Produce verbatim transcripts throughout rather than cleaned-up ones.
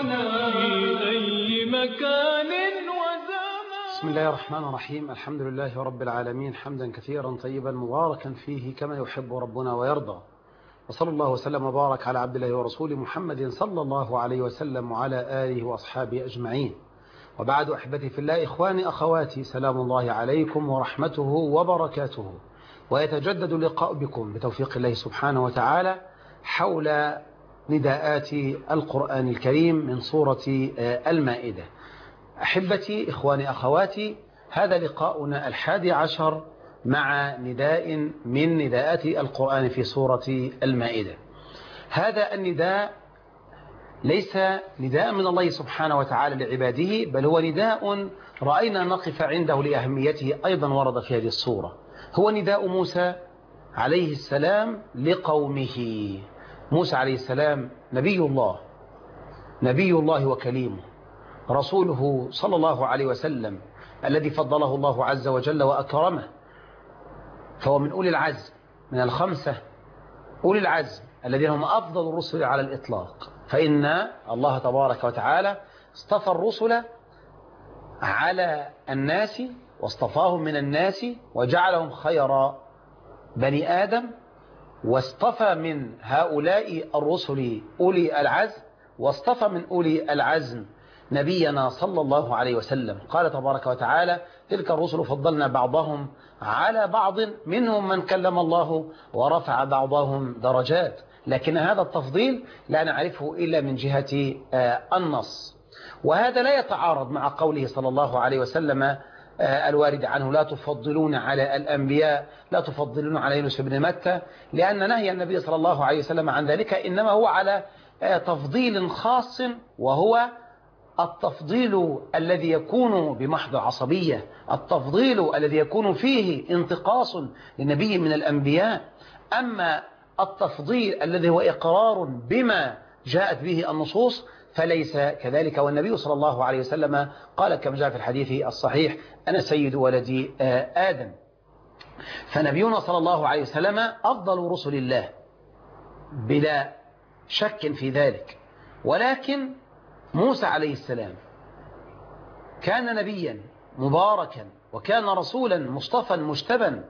معنا في أي مكان وزمان. بسم الله الرحمن الرحيم. الحمد لله رب العالمين، حمدا كثيرا طيبا مباركا فيه كما يحب ربنا ويرضى. وصلى الله وسلم وبارك على عبد الله ورسوله محمد صلى الله عليه وسلم وعلى آله وأصحابه أجمعين. وبعد، أحبتي في الله، إخواني أخواتي، سلام الله عليكم ورحمته وبركاته. ويتجدد اللقاء بكم بتوفيق الله سبحانه وتعالى حول نداءات القرآن الكريم من سورة المائدة. أحبتي إخواني أخواتي، هذا لقاؤنا الحادي عشر مع نداء من نداءات القرآن في سورة المائدة. هذا النداء ليس نداء من الله سبحانه وتعالى لعباده، بل هو نداء رأينا نقف عنده لأهميته، أيضا ورد في هذه السورة. هو نداء موسى عليه السلام لقومه. موسى عليه السلام نبي الله، نبي الله وكليمه، رسوله صلى الله عليه وسلم الذي فضله الله عز وجل وأكرمه، فهو من أولي العزم، من الخمسة أولي العزم الذين هم أفضل الرسل على الإطلاق. فإن الله تبارك وتعالى اصطفى الرسل على الناس، واصطفاهم من الناس وجعلهم خير بني آدم، واصطفى من هؤلاء الرسل أولي العزم، واصطفى من أولي العزم نبينا صلى الله عليه وسلم. قال تبارك وتعالى: تلك الرسل فضلنا بعضهم على بعض، منهم من كلم الله ورفع بعضهم درجات. لكن هذا التفضيل لا نعرفه إلا من جهة النص، وهذا لا يتعارض مع قوله صلى الله عليه وسلم الوارد عنه: لا تفضلون على الأنبياء، لا تفضلون على يونس بن متى، لأن نهي النبي صلى الله عليه وسلم عن ذلك إنما هو على تفضيل خاص، وهو التفضيل الذي يكون بمحض عصبية، التفضيل الذي يكون فيه انتقاص لنبي من الأنبياء. أما التفضيل الذي هو إقرار بما جاءت به النصوص فليس كذلك. والنبي صلى الله عليه وسلم قال كما جاء في الحديث الصحيح: أنا سيد ولد آدم. فنبينا صلى الله عليه وسلم أفضل رسل الله بلا شك في ذلك. ولكن موسى عليه السلام كان نبيا مباركا، وكان رسولا مصطفى مجتبا،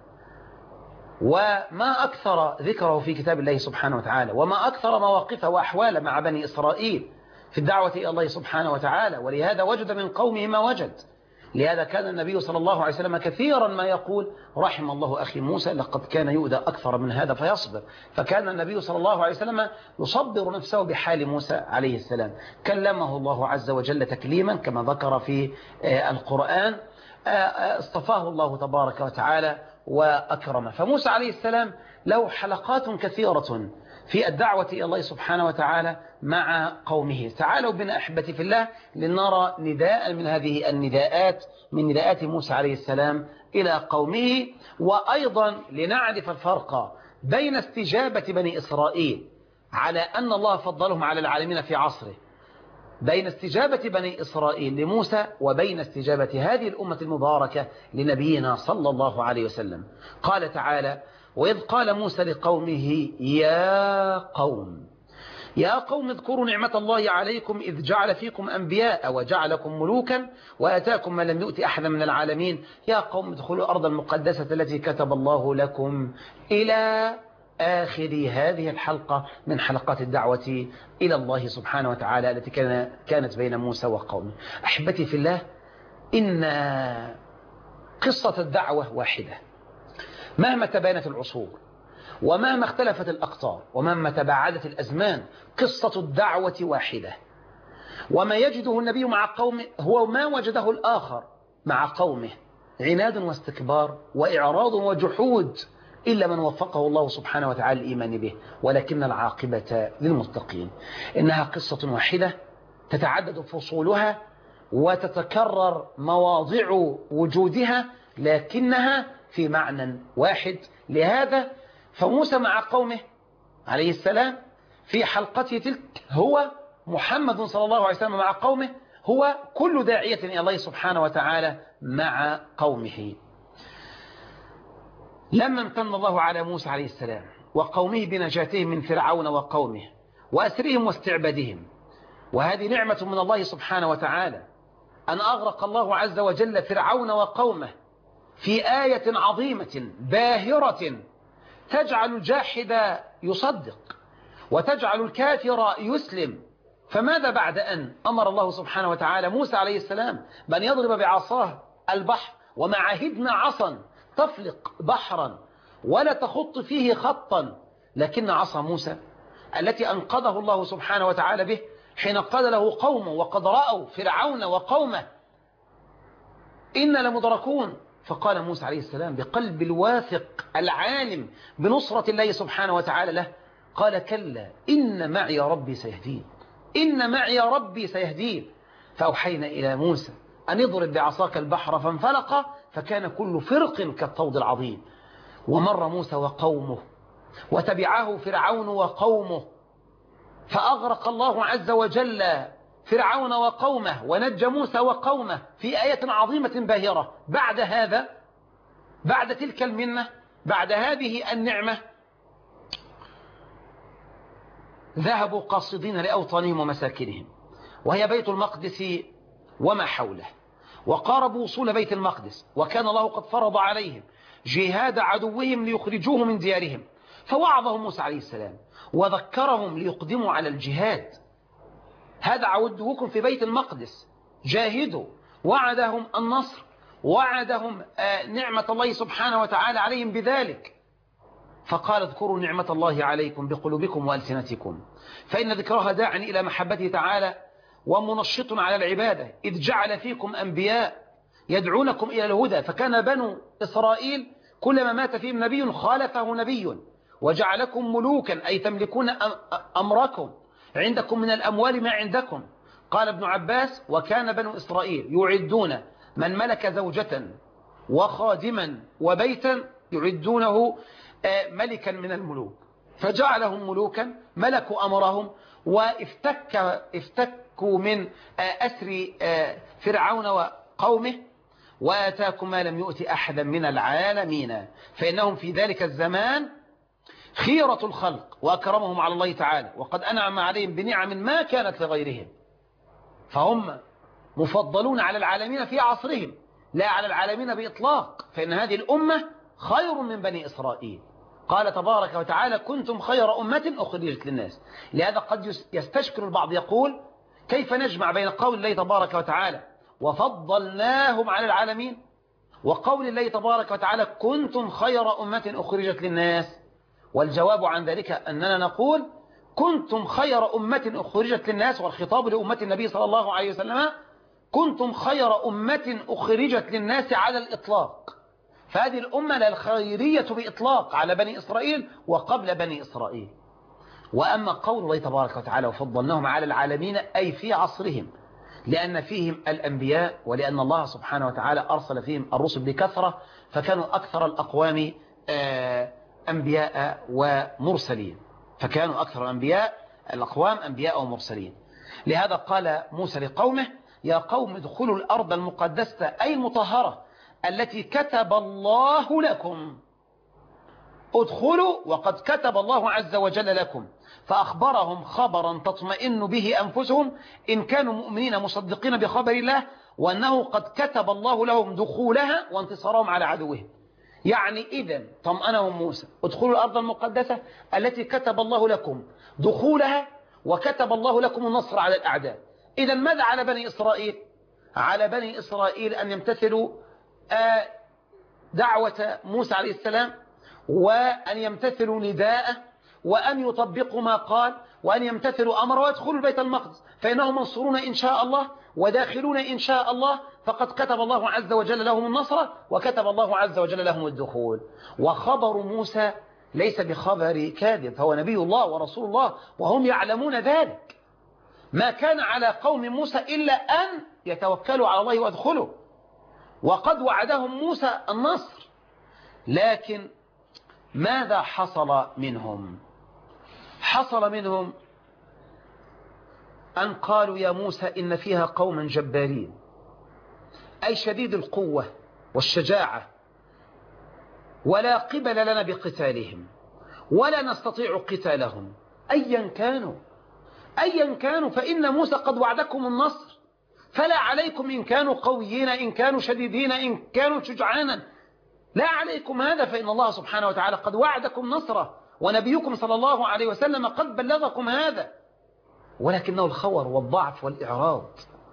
وما أكثر ذكره في كتاب الله سبحانه وتعالى، وما أكثر مواقفه وأحواله مع بني إسرائيل في الدعوة إلى الله سبحانه وتعالى. ولهذا وجد من قومه ما وجد. لهذا كان النبي صلى الله عليه وسلم كثيرا ما يقول: رحم الله أخي موسى، لقد كان يؤذى أكثر من هذا فيصبر. فكان النبي صلى الله عليه وسلم يصبر نفسه بحال موسى عليه السلام. كلمه الله عز وجل تكليما كما ذكر في القرآن، اصطفاه الله تبارك وتعالى وأكرمه. فموسى عليه السلام له حلقات كثيرة في الدعوة إلى الله سبحانه وتعالى مع قومه. تعالوا بنا أحبتي في الله لنرى نداء من هذه النداءات، من نداءات موسى عليه السلام إلى قومه، وأيضا لنعرف الفرق بين استجابة بني إسرائيل على أن الله فضلهم على العالمين في عصره، بين استجابة بني إسرائيل لموسى، وبين استجابة هذه الأمة المباركة لنبينا صلى الله عليه وسلم. قال تعالى: وإذ قال موسى لقومه يا قوم يا قوم اذكروا نعمة الله عليكم إذ جعل فيكم أنبياء وجعلكم ملوكا وآتاكم ما لم يؤت أحدا من العالمين يا قوم ادخلوا الأرض المقدسة التي كتب الله لكم، إلى آخر هذه الحلقة من حلقات الدعوة إلى الله سبحانه وتعالى التي كانت بين موسى وقومه. أحبتي في الله، إن قصة الدعوة واحدة مهما تباينت العصور، ومهما اختلفت الأقطار، ومهما تباعدت الأزمان. قصة الدعوة واحدة، وما يجده النبي مع قومه هو ما وجده الآخر مع قومه: عناد واستكبار وإعراض وجحود، إلا من وفقه الله سبحانه وتعالى الإيمان به، ولكن العاقبة للمتقين. إنها قصة واحدة تتعدد فصولها وتتكرر مواضع وجودها، لكنها في معنى واحد. لهذا فموسى مع قومه عليه السلام في حلقته تلك هو محمد صلى الله عليه وسلم مع قومه، هو كل داعية إلى الله سبحانه وتعالى مع قومه. لما امتن الله على موسى عليه السلام وقومه بنجاتهم من فرعون وقومه وأسرهم واستعبادهم، وهذه نعمة من الله سبحانه وتعالى أن أغرق الله عز وجل فرعون وقومه في آية عظيمة باهرة تجعل الجاحد يصدق وتجعل الكافر يسلم. فماذا بعد أن أمر الله سبحانه وتعالى موسى عليه السلام بأن يضرب بعصاه البحر، وما عهدنا عصا تفلق بحرا ولا تخط فيه خطا، لكن عصا موسى التي أنقذه الله سبحانه وتعالى به حين قال له قومه وقد رأوا فرعون وقومه إن لمدركون، فقال موسى عليه السلام بقلب الواثق العالم بنصرة الله سبحانه وتعالى له، قال كلا إن معي ربي سيهدين، إن معي ربي سيهدين. فأوحينا إلى موسى أن اضرب بعصاك البحر فانفلق فكان كل فرق كالطود العظيم. ومر موسى وقومه وتبعه فرعون وقومه فأغرق الله عز وجل فرعون وقومه ونجى موسى وقومه في آية عظيمة باهرة. بعد هذا، بعد تلك المنة، بعد هذه النعمة، ذهبوا قاصدين لأوطانهم ومساكنهم وهي بيت المقدس وما حوله، وقاربوا وصول بيت المقدس، وكان الله قد فرض عليهم جهاد عدوهم ليخرجوه من ديارهم. فوعظهم موسى عليه السلام وذكرهم ليقدموا على الجهاد. هذا عودوكم في بيت المقدس، جاهدوا. وعدهم النصر، وعدهم نعمة الله سبحانه وتعالى عليهم بذلك. فقال اذكروا نعمة الله عليكم بقلوبكم وألسنتكم فإن ذكرها داع إلى محبته تعالى ومنشط على العبادة، إذ جعل فيكم أنبياء يدعونكم إلى الهدى. فكان بنو إسرائيل كلما مات فيهم نبي خالفه نبي، وجعلكم ملوكا أي تملكون أمركم، عندكم من الأموال ما عندكم. قال ابن عباس وكان بنو إسرائيل يعدون من ملك زوجة وخادما وبيتا يعدونه ملكا من الملوك، فجعلهم ملوكا ملكوا أمرهم وافتك افتكوا من أسر فرعون وقومه. وآتاكم ما لم يؤت أحدا من العالمين فإنهم في ذلك الزمان خيرة الخلق وأكرمهم على الله تعالى، وقد أنعم عليهم بنعم ما كانت لغيرهم، فهم مفضلون على العالمين في عصرهم لا على العالمين بإطلاق، فإن هذه الأمة خير من بني إسرائيل. قال تبارك وتعالى كنتم خير أمة أخرجت للناس. لهذا قد يستشكل البعض يقول كيف نجمع بين قول الله تبارك وتعالى وفضلناهم على العالمين وقول الله تبارك وتعالى كنتم خير أمة أخرجت للناس؟ والجواب عن ذلك أننا نقول كنتم خير أمة أخرجت للناس، والخطاب لأمة النبي صلى الله عليه وسلم كنتم خير أمة أخرجت للناس على الإطلاق. فهذه الأمة لا الخيرية بإطلاق على بني إسرائيل وقبل بني إسرائيل. وأما قول الله تبارك وتعالى وفضلناهم على العالمين أي في عصرهم، لأن فيهم الأنبياء، ولأن الله سبحانه وتعالى أرسل فيهم الرسل بكثرة، فكانوا أكثر الأقوام أنبياء ومرسلين، فكانوا أكثر الأنبياء الأقوام أنبياء ومرسلين. لهذا قال موسى لقومه يا قوم ادخلوا الأرض المقدسة أي المطهرة التي كتب الله لكم. ادخلوا وقد كتب الله عز وجل لكم. فأخبرهم خبرا تطمئن به أنفسهم إن كانوا مؤمنين مصدقين بخبر الله، وأنه قد كتب الله لهم دخولها وانتصارهم على عدوهم. يعني إذن طمأنهم موسى ادخلوا الأرض المقدسة التي كتب الله لكم دخولها وكتب الله لكم النصر على الأعداء. إذن ماذا على بني إسرائيل؟ على بني إسرائيل أن يمتثلوا دعوة موسى عليه السلام، وأن يمتثلوا نداءه، وأن يطبقوا ما قال، وأن يمتثلوا أمره ويدخلوا البيت المقدس، فإنهم منصورون إن شاء الله وداخلون إن شاء الله، فقد كتب الله عز وجل لهم النصر وكتب الله عز وجل لهم الدخول. وخبر موسى ليس بخبر كاذب، فهو نبي الله ورسول الله وهم يعلمون ذلك. ما كان على قوم موسى إلا أن يتوكلوا على الله وادخلوا، وقد وعدهم موسى النصر. لكن ماذا حصل منهم؟ حصل منهم أن قالوا يا موسى إن فيها قوما جبارين، أي شديد القوة والشجاعة، ولا قبل لنا بقتالهم ولا نستطيع قتالهم أيا كانوا. أيا كانوا فإن موسى قد وعدكم النصر، فلا عليكم إن كانوا قويين، إن كانوا شديدين، إن كانوا شجعانا، لا عليكم هذا، فإن الله سبحانه وتعالى قد وعدكم نصره، ونبيكم صلى الله عليه وسلم قد بلغكم هذا. ولكنه الخور والضعف والإعراض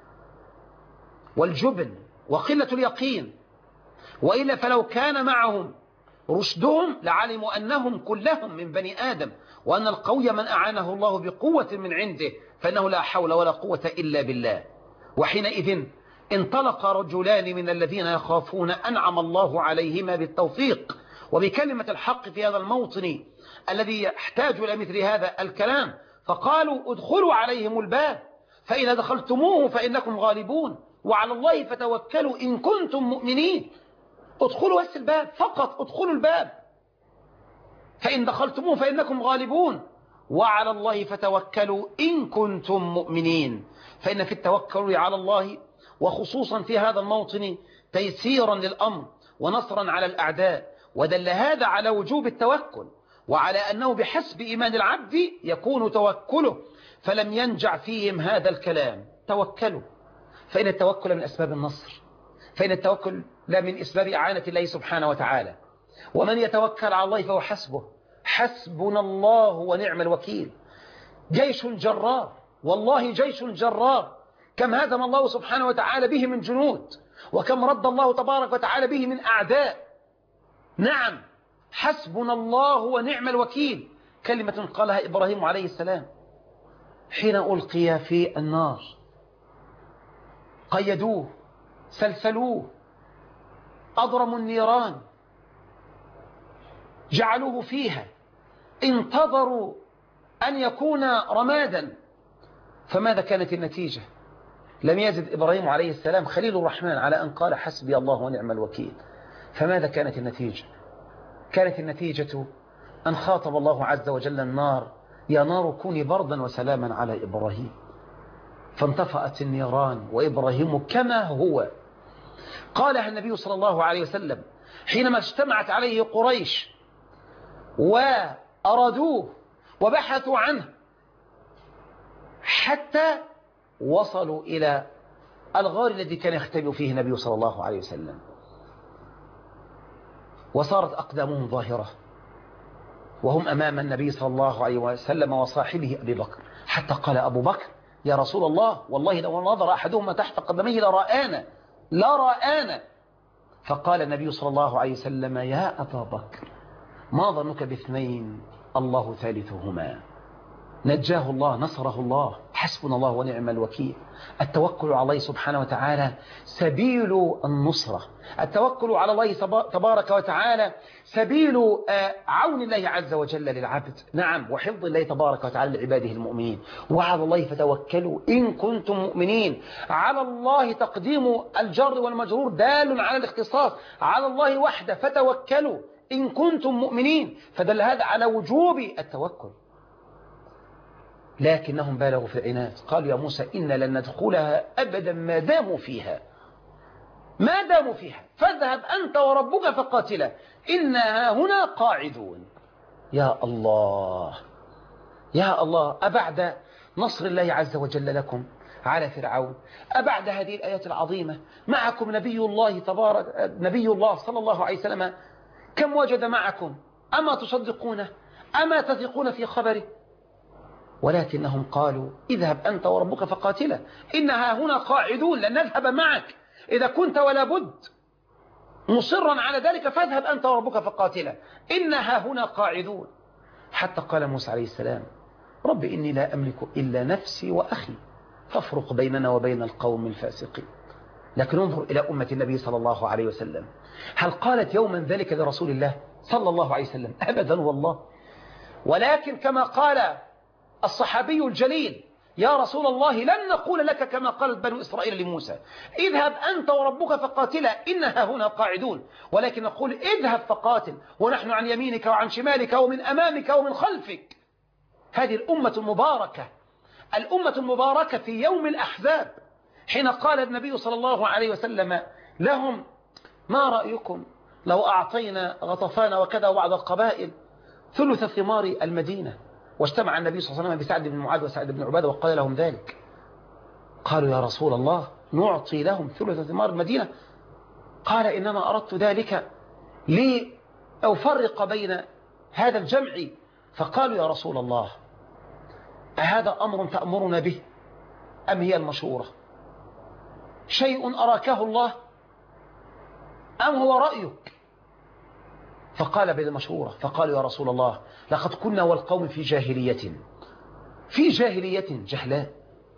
والجبن وقلة اليقين، وإلا فلو كان معهم رشدهم لعلموا أنهم كلهم من بني آدم، وأن القوي من أعانه الله بقوة من عنده، فإنه لا حول ولا قوة إلا بالله. وحينئذ انطلق رجلان من الذين يخافون أنعم الله عليهما بالتوفيق وبكلمة الحق في هذا الموطن الذي يحتاج إلى مثل هذا الكلام، فقالوا ادخلوا عليهم الباب فإذا دخلتموه فإنكم غالبون، وعلى الله فتوكلوا إن كنتم مؤمنين. ادخلوا بس الباب فقط، ادخلوا الباب، فإن دخلتموه فإنكم غالبون، وعلى الله فتوكلوا إن كنتم مؤمنين. فإن في التوكل على الله وخصوصا في هذا الموطن تيسيرا للأمر ونصرا على الأعداء، ودل هذا على وجوب التوكل، وعلى أنه بحسب إيمان العبد يكون توكله، فلم ينجع فيهم هذا الكلام. توكلوا، فإن التوكل من أسباب النصر، فإن التوكل لا من أسباب إعانة الله سبحانه وتعالى. ومن يتوكل على الله فهو حسبه، حسبنا الله ونعم الوكيل. جيش جرار، والله جيش جرار، كم هزم الله سبحانه وتعالى به من جنود، وكم رد الله تبارك وتعالى به من أعداء. نعم، حسبنا الله ونعم الوكيل، كلمة قالها إبراهيم عليه السلام حين ألقي في النار، قيدوه، سلسلوه، أضرموا النيران، جعلوه فيها، انتظروا أن يكون رمادا، فماذا كانت النتيجة؟ لم يزد إبراهيم عليه السلام خليل الرحمن على أن قال حسبي الله ونعم الوكيل. فماذا كانت النتيجة؟ كانت النتيجة أن خاطب الله عز وجل النار: يا نار كوني بردا وسلاما على إبراهيم، فانطفأت النيران وإبراهيم كما هو. قالها النبي صلى الله عليه وسلم حينما اجتمعت عليه قريش وأرادوه وبحثوا عنه حتى وصلوا إلى الغار الذي كان يختبئ فيه النبي صلى الله عليه وسلم، وصارت أقدامهم ظاهرة وهم أمام النبي صلى الله عليه وسلم وصاحبه أبي بكر، حتى قال أبو بكر: يا رسول الله، والله لو نظر أحدهما تحت قدميه لرآنا لرآنا. فقال النبي صلى الله عليه وسلم: يا أبا بكر، ما ظنك باثنين الله ثالثهما. نجاه الله، نصره الله، حسبنا الله ونعم الوكيل. التوكل على الله سبحانه وتعالى سبيل النصرة، التوكل على الله تبارك وتعالى سبيل عون الله عز وجل للعبد، نعم، وحفظ الله تبارك وتعالى لعباده المؤمنين. وعلى الله فتوكلوا إن كنتم مؤمنين. على الله تقديم الجر والمجرور دال على الاختصاص، على الله وحده فتوكلوا إن كنتم مؤمنين، فدل هذا على وجوب التوكل. لكنهم بالغوا في العناد، قالوا: يا موسى إن لن ندخلها أبدا ما داموا فيها، ما داموا فيها، فاذهب أنت وربك فقاتلا إنها هنا قاعدون. يا الله يا الله، أبعد نصر الله عز وجل لكم على فرعون، أبعد هذه الآيات العظيمة، معكم نبي الله تبارك نبي الله صلى الله عليه وسلم، كم وجد معكم، أما تصدقونه، أما تثقون في خبره؟ ولكنهم قالوا: اذهب أنت وربك فقاتلا إنها هنا قاعدون، لن نذهب معك، إذا كنت ولا بد مصرا على ذلك فاذهب أنت وربك فقاتلا إنها هنا قاعدون. حتى قال موسى عليه السلام: رب إني لا أملك إلا نفسي وأخي فافرق بيننا وبين القوم الفاسقين. لكن انظر إلى أمة النبي صلى الله عليه وسلم، هل قالت يوما ذلك لرسول الله صلى الله عليه وسلم؟ أبدا والله. ولكن كما قال الصحابي الجليل: يا رسول الله لن نقول لك كما قالت بنو إسرائيل لموسى: اذهب أنت وربك فقاتلا إنها هنا قاعدون، ولكن نقول: اذهب فقاتل ونحن عن يمينك وعن شمالك ومن أمامك ومن خلفك. هذه الأمة المباركة، الأمة المباركة في يوم الأحزاب، حين قال النبي صلى الله عليه وسلم لهم: ما رأيكم لو أعطينا غطفان وكذا وبعض القبائل ثلث ثمار المدينة، واجتمع النبي صلى الله عليه وسلم بسعد بن معاذ وسعد بن عبادة وقال لهم ذلك. قالوا يا رسول الله نعطي لهم ثلث ثمار المدينة؟ قال إنما أردت ذلك لأفرق بين هذا الجمع. فقالوا يا رسول الله أهذا أمر تأمرنا به أم هي المشورة؟ شيء أراكه الله أم هو رأيك؟ فقال بالمشورة. فقالوا يا رسول الله لقد كنا والقوم في جاهلية في جاهلية جهلاء،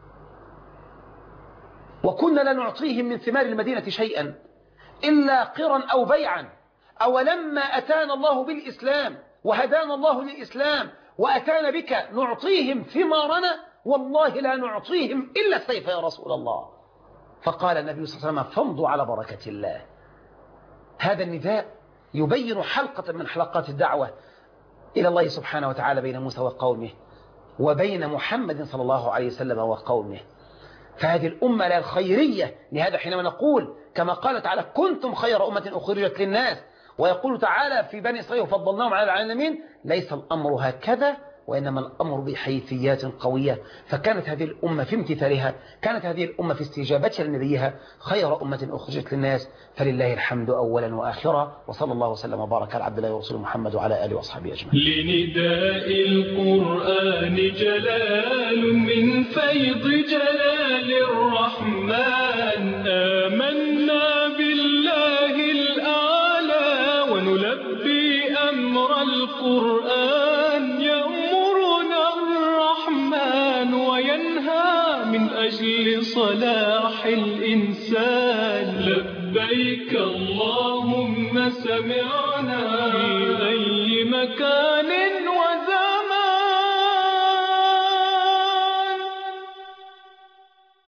وكنا لا نعطيهم من ثمار المدينة شيئا إلا قرا أو بيعا، أولما أتانا الله بالإسلام وهدانا الله للإسلام وأتانا بك نعطيهم ثمارنا والله لا نعطيهم إلا السيف يا رسول الله. فقال النبي صلى الله عليه وسلم فامضوا على بركة الله. هذا النداء يبين حلقة من حلقات الدعوة إلى الله سبحانه وتعالى بين موسى وقومه وبين محمد صلى الله عليه وسلم وقومه. فهذه الأمة لا الخيرية. لهذا حينما نقول كما قال تعالى كنتم خير أمة أخرجت للناس، ويقول تعالى في بني إسرائيل وفضلناهم على العالمين، ليس الأمر هكذا وإنما الأمر بحيثيات قوية. فكانت هذه الأمة في امتثالها، كانت هذه الأمة في استجابتها لنبيها خير أمة أخرجت للناس، فلله الحمد أولا وآخرا. وصلى الله وسلم وبارك على عبد الله ورسوله محمد وعلى آله وأصحابه أجمعين. لنداء القرآن جلال من فيض جلال الرحمن، آمنا بالله الأعلى ونلبي أمر القرآن، يأمرنا الرحمن وينهى من أجل صلاح الإنسان. لبيك اللهم سمعنا في أي مكان